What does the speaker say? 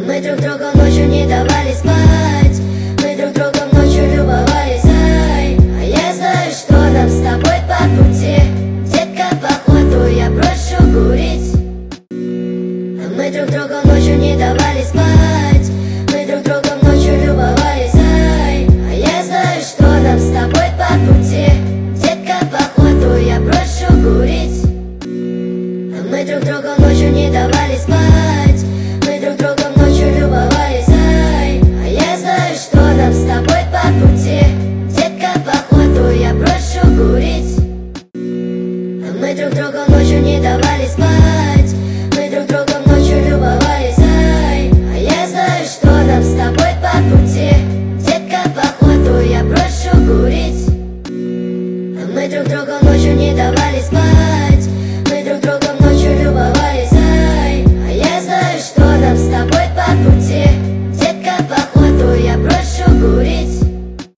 Мы друг другу ночью не давали спать, мы друг другом ночью любовались, ай. А я знаю, что нам с тобой по пути. Детка, походу я брошу курить. Мы друг другу ночью не давали спать, мы друг другом ночью любовались, ай. А я знаю, что нам с тобой по пути. Детка, походу я брошу курить. Мы друг другу ночью не давали спать, мы друг другом ночью любовались, ай. А я знаю, что нам с тобой по пути. Детка, походу я брошу курить. Мы друг другу ночью не давали спать, мы друг другом ночью любовались, ай. А я знаю, что нам с тобой по пути. Детка, походу я брошу курить. Мы друг другу ночью не давали спать, мы друг другом ночью любовались, ай. А я знаю, что нам с тобой по пути.